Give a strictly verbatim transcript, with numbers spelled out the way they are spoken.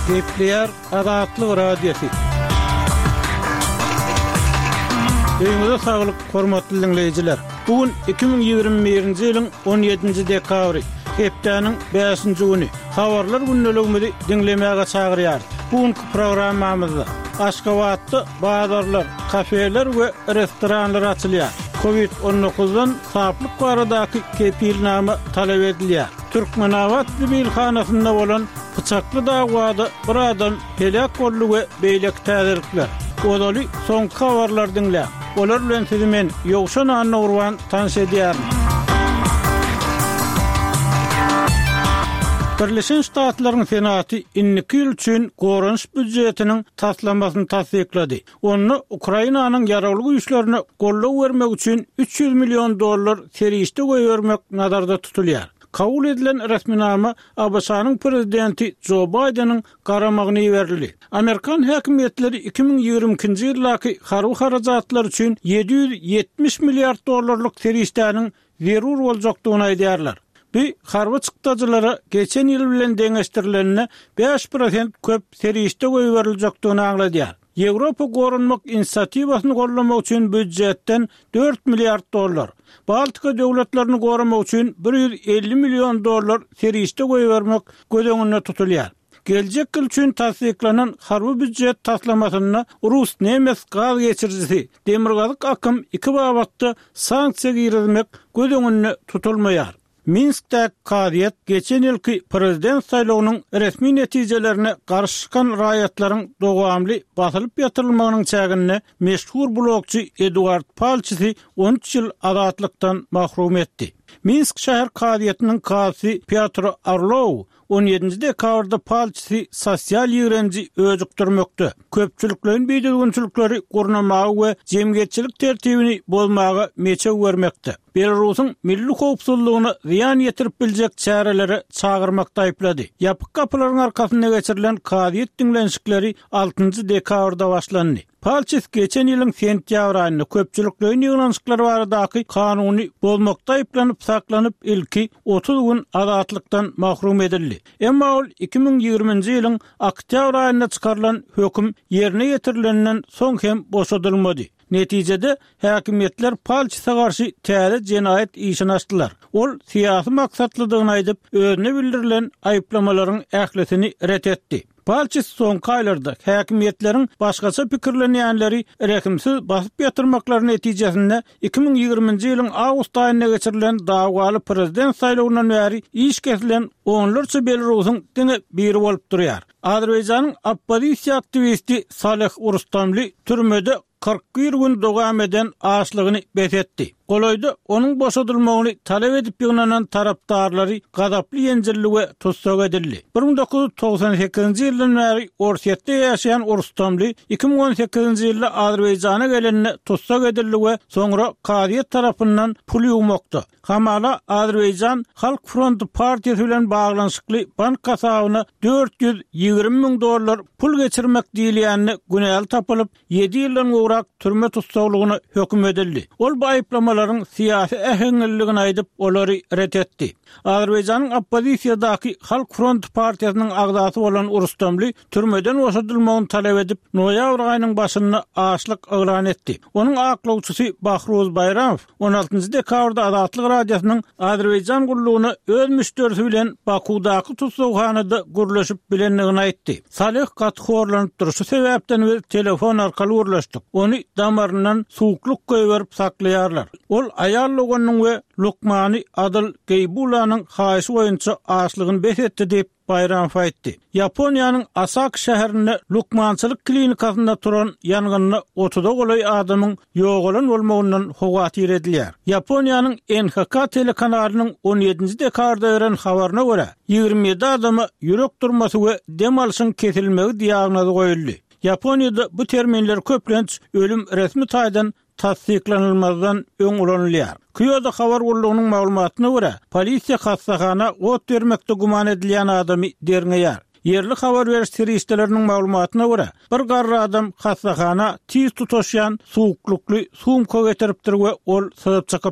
Gepler Adatlyk radiosu. Öňüňizde saglyk, hormatly dinleyijiler. Bugün iki bin ýygrimi birinji ýylyň on ýedinji dekabry, hepdeniň beşinji güni. Habarlar günneligimizi dinlemäge çagyrýar. Bugünkü programmamyzda Aşgabatda bazarlar, kafeler we restoranlar açylýar. covid on dokuzdan saplyk baradaky kepilnama talep edilýär. Türkmenabat bilhanasynda bolan bıçaklı dagwada bir adam helak boldy we beýlek täzirlikler. Odaly soňky habarlar dinle. Olar bilen sizi men Ýogşan Annurwan tanış edýär. Birleşen Ştatlaryň Senaty iki ýyl üçin gorunç büdjetiniň taslamasyny tasdiklady. Onu Ukrainanyň ýaraly güýçlerine gollaw bermek üçin üç ýüz million dollar serişde goýbermek nazarda tutulýar. Kabul edilen resminama A B S-nyň prezidenti Joe Biden'ın garamagyny berildi. Amerikan häkimetleri iki bin ýygrimiňki ýyllaky harby harajatlar üçin yedi yüz yetmiş milyard dollarlyk serişdäniň zerur boljakdygyny aýdýarlar. Bu harby çykdaçylara geçen ýyl bilen deňeşdirilenine beş prosent köp serişde goýberiljakdygyny aňladýar. Ýewropa gorunmak inisiatiwasyny gollamak üçin büdjetden dört milyard dollar, Baltika döwletlerini goramak üçin bir yüz elli million dollar serişde goýbermek gödeňinde tutulýar. Geljek ýyl üçin tasdiklanan harby büdjet taslamasyna Rus Nemes gaz geçirjisi Demirgazyk akym iki babatda sanksiýa girmek gödeňinde tutulmaýar. Minsk'te kadiyet geçen ýylky prezident saýlawynyň resmi netijelerine garşykan raýatlaryň dowamly basylyp ýatyrylmagynyň çägine meşhur blogçy Eduard Palçysy on üç ýyl azatlykdan mahrum etdi. Minsk şäher kadiyetiniň kasy Pyotr Orlov on ýedinji dekabrda Palçysy sosial ýigrenji özükdirmekde. Köpçülikleriň beýdilgünçilikleri gurnamagy we jemgyýetçilik tertibini bozmagy meçe bermekde. Belarusyň milli howpsuzlygyny ziýan ýetirip biljek çäreleri çagyrmakda aýplady. Ýapyk kapylaryň arkasynda geçirilen kadiyet dinlenşikleri altynjy dekabrda başlandy. Palçys geçen ýylyň sentýabr aýynda köpçülikleriň ýygnaşyklary baradaky kanuny bozmakda aýplanyp saklanyp ilki otuz gün azatlykdan mahrum edildi. Emma ol iki bin ýygrimiňji ýylyň oktýabr aýynda çykarylan höküm ýerine ýetirilenden soň hem boşadylmady. Netijede häkimetler Palçysa garşy täze jenaýet işini açdylar. Ol siýasy maksatlydygyny aýdyp özüne bildirilen aýplamalaryň ählesini ret etdi. Palçys soňky aýlarda häkimetleriň başgaça pikirlenýänleri rekimsiz basyp ýatyrmaklary netijesinde iki bin ýygrimiňji ýylyň awgust aýynda geçirilen dagwaly prezident saýlawyndan bäri iş kesilen onlarça Belarusyň diňe biri bolup durýar. Azerbaýjanyň oppozisiýa aktivisti Salih Urstamly türmede kırk bir gün dogam eden aşlygyny betetdi. Goloyda onun boşadylmagyny talep edip ýygnanan tarapdarlary gadaply ýenjilli we tutsak edildi. bir bin dokuz yüz togsan sekizinji ýyldan bäri Orsetde ýaşaýan Urstamly iki bin on sekizinji ýylda Azerbaýjana gelenine tutsak edildi we soňra kadiyet tarapyndan pul ýuwmakda. Hamala Azerbaýjan Halk Fronty partiýasy bilen baglanyşykly bank kasabyna dört yüz ýygrimi miň dollar pul geçirmek diýilýänini günäl tapylyp yedi ýyldan gowrak türme tutsaklygyny hökm edildi. Ol bu aýplamalaryň siýasy ähengilligini aýdyp olary ret etdi. Azerbaýjanyň oppozisiýadaky Halk Fronty partiýasynyň agdasy bolan Urstamly türmeden boşadylmagyny talep edip noýabr aýynyň başynda aşlyk elan etdi. Onuň aklawçysy Bahruz Bayramov on altynjy dekabrda Azatlyk radiosynyň Azerbaýjan gullugyny öz müşterisi bilen Bakudaky tutsakhanada gürleşip bilenligini aýtdy. Salih gatxorlanyp duruşy sebäpden we telefon arkaly urlaşdyk. Onu damaryndan suwukluk goýberip saklaýarlar. Ol aýallyganyň we Lukmany Adil Geybulanyň haýsy boýunça aşlygyny besetdi diýip Bayram aýtdy. Yaponiýanyň Asak şäherinde lukmançylyk klinikasynda turan ýangynny otuda golay adamyň ýogalan bolmagyndan howatyr edilýär. Yaponiýanyň N H K telekanalynyň on ýedinji dekabrda beren habaryna görä ýygrimi ýedi adama ýürek durmasy we dem alyşyň kesilmegi diagnozy goýuldy. Yaponiýada bu terminler köplenç ölüm resmi taýdan tasdiklanylmazdan öň ulanylýar. Kyoto habar gullugynyň maglumatyna görä, polisiýa hassahana ot bermekde guman edilýän adamy derňeýär. Yerli habar beriş serişdelerinin maglumatyna görä, bir garry adam hassahana tiz tutaşýan suwuklukly sumka getiripdir we ol syzyp çykyp